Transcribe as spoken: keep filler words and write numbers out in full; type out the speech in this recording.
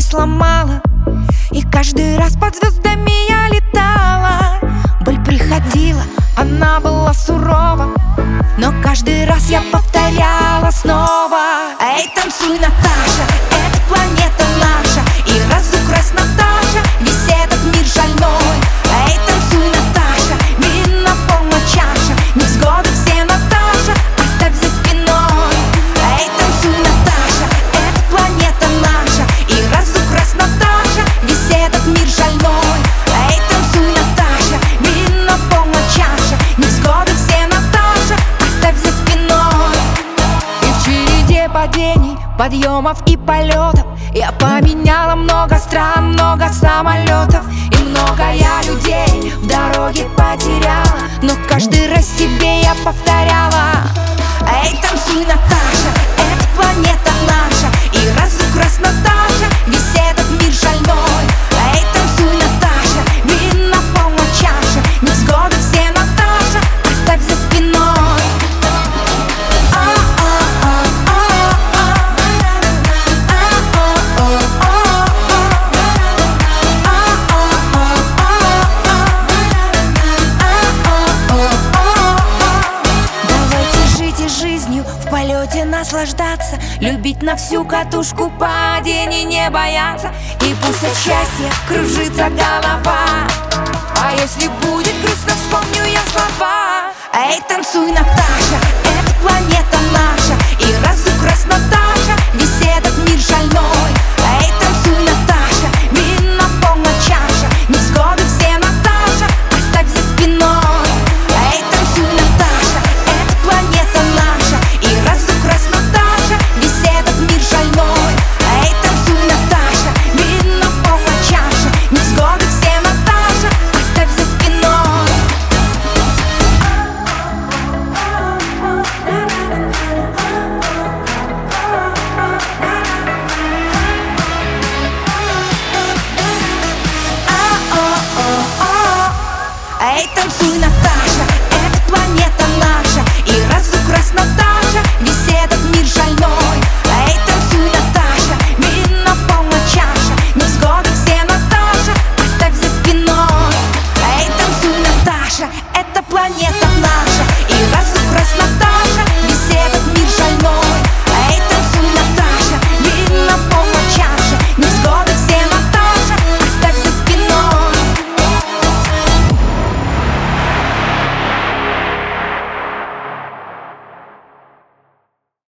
сломала, и каждый раз под звездами я летала. Боль приходила, она была сурова, но каждый раз я повторяла снова: эй, танцуй, Наташа, это планета наша, и разукрась, Наташа, весь этот мир шальной. Эй, танцуй, Наташа, вина полна чаша, невзгоды все, Наташа, оставь за спиной. Эй, танцуй, Наташа, это планета наша, и разукрась, Наташа, весь этот мир шальной. Эй, танцуй, Наташа, вина полна чаша, невзгоды все, Наташа, оставь за спиной. И в череде падений, подъемов и полетов я поменяла много стран, много самолетов, и много я людей в дороге потеряла, но каждый раз себе я повторяла: эй, танцуй, Наташа, это планета наша, и разукрась, Наташа, весь этот мир шальной. Эй, танцуй, Наташа, вина полна чаша, невзгоды все, Наташа, оставь за спиной. В полете наслаждаться, любить на всю катушку, падений не бояться, и пусть от счастья кружится голова. А если будет грустно, вспомню я слова: эй, танцуй, Наташа, это планета наша, и разукрась, Наташа, весь этот мир шальной. Эй, танцуй, Наташа, вина полна чаша, невзгоды все, Наташа, оставь за спиной. Эй, танцуй, Наташа, это планета наша, и разукрась, Наташа, весь этот мир шальной. Эй, танцуй, Наташа, вина полна чаша, невзгоды все, Наташа, оставь за спиной. Эй, танцуй, Наташа, это планета наша, и разукрась, Наташа, весь этот мир шальной. Эй, танцуй, Наташа, вина полна чаша, невзгоды все, Наташа, оставь за спиной. Эй, танцуй, Наташа, это планета наша, и разукрась, Наташа.